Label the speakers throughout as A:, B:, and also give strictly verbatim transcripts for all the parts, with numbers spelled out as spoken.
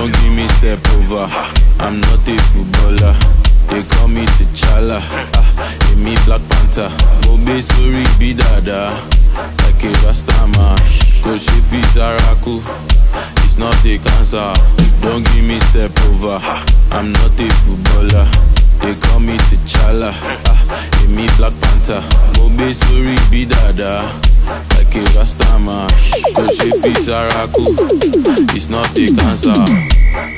A: Don't give me step over. I'm not a footballer. They call me T'Challa. Ah, they me Black Panther. Mobe sorry be dada. Like a Rasta man. Cause she feels Zaraku. It's not a cancer. Don't give me step over. I'm not a footballer. They call me T'Challa. Ah, they me Black Panther. Mobe sorry be dada. Like a Rasta man. Cause she feels Zaraku. It's not a cancer.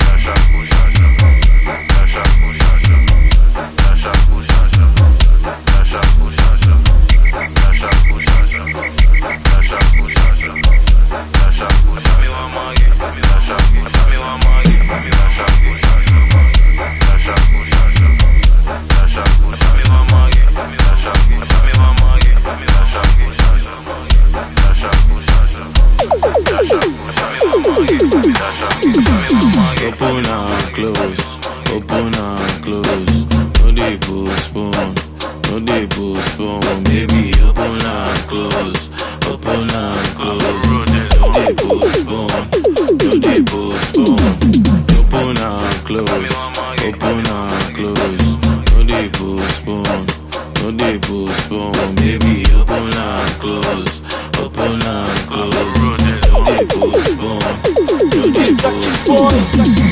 A: Open and close, open and close. No dey postpone, no dey postpone. Baby, open and close, open and close. No dey postpone, no dey postpone. Open and close, open and close. No dey postpone, no dey postpone. Baby, open and close, open and close. No dey postpone, no dey postpone.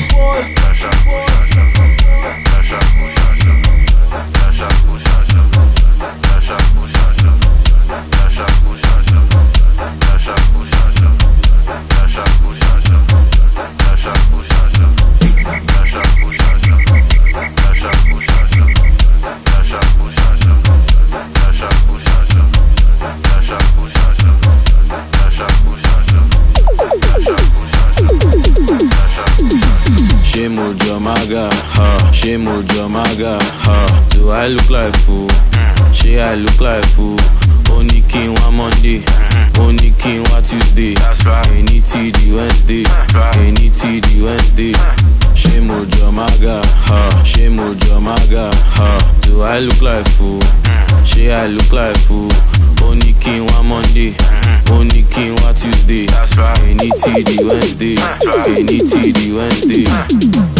A: Shemo Jamaga, ha. Shemo Jamaga, ha. Do I look like fool? She I look like fool. Only king one Monday, only king one Tuesday. Any T D Wednesday, any T D Wednesday. Shemo Jamaga, ha. Shemo Jamaga, ha. Do I look like fool? She I look like fool. Only king one Monday, only king one Tuesday. Any T D Wednesday, any T D Wednesday.